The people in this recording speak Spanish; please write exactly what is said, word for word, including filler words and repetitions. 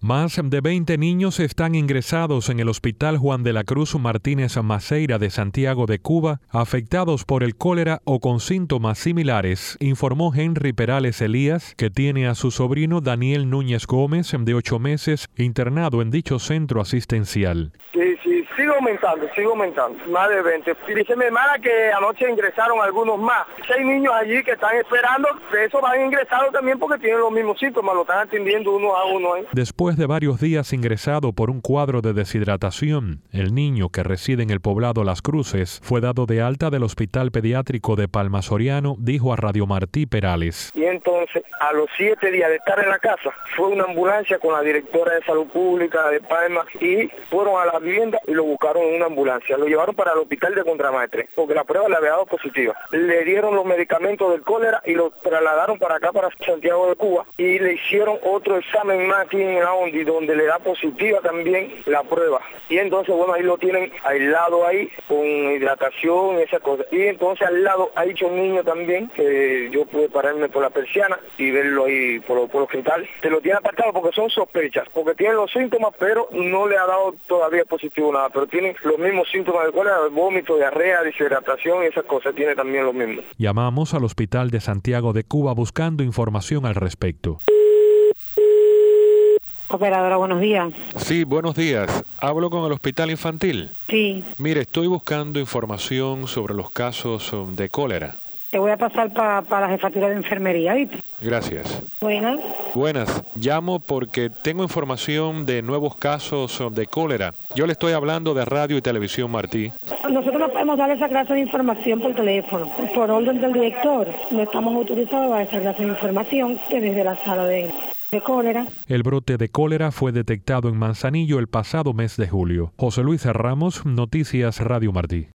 Más de veinte niños están ingresados en el Hospital Juan de la Cruz Martínez Maceira de Santiago de Cuba, afectados por el cólera o con síntomas similares, informó Henry Perales Elías, que tiene a su sobrino Daniel Núñez Gómez, de ocho meses, internado en dicho centro asistencial. Sí, sí, sigue aumentando, sigue aumentando, más de veinte. Y dice mi hermana que anoche ingresaron algunos más. Seis niños allí que están esperando, de esos van ingresados también porque tienen los mismos síntomas, lo están atendiendo uno a uno. ¿eh? Después de varios días ingresado por un cuadro de deshidratación, el niño, que reside en el poblado Las Cruces, fue dado de alta del Hospital Pediátrico de Palma Soriano, dijo a Radio Martí Perales. Y entonces, a los siete días de estar en la casa, fue una ambulancia con la directora de Salud Pública de Palma y fueron a la vivienda y lo buscaron en una ambulancia. Lo llevaron para el hospital de Contramaestre, porque la prueba le había dado positiva. Le dieron los medicamentos del cólera y lo trasladaron para acá, para Santiago de Cuba, y le hicieron otro examen más aquí en la ONDI, donde le da positiva también la prueba. Y entonces, bueno, ahí lo tienen aislado ahí, con hidratación y esas cosas. Y entonces al lado hay un niño también, que yo pude pararme por la persiana y verlo ahí por, por el hospital. Se lo tiene apartado porque son sospechas, porque tienen los síntomas, pero no le ha dado todavía positivo nada, pero tienen los mismos síntomas de cólera, vómito, diarrea, deshidratación y esas cosas, tiene también los mismos. Llamamos al Hospital de Santiago de Cuba buscando información al respecto. Operadora, buenos días. Sí, buenos días. ¿Hablo con el Hospital Infantil? Sí. Mire, estoy buscando información sobre los casos de cólera. Te voy a pasar para pa la jefatura de enfermería, ¿viste? Gracias. Buenas. Buenas. Llamo porque tengo información de nuevos casos de cólera. Yo le estoy hablando de Radio y Televisión Martí. Nosotros no podemos dar esa clase de información por teléfono. Por orden del director, no estamos autorizados a dar esa clase de información que desde la sala de... de cólera. El brote de cólera fue detectado en Manzanillo el pasado mes de julio. José Luis Ramos, Noticias Radio Martí.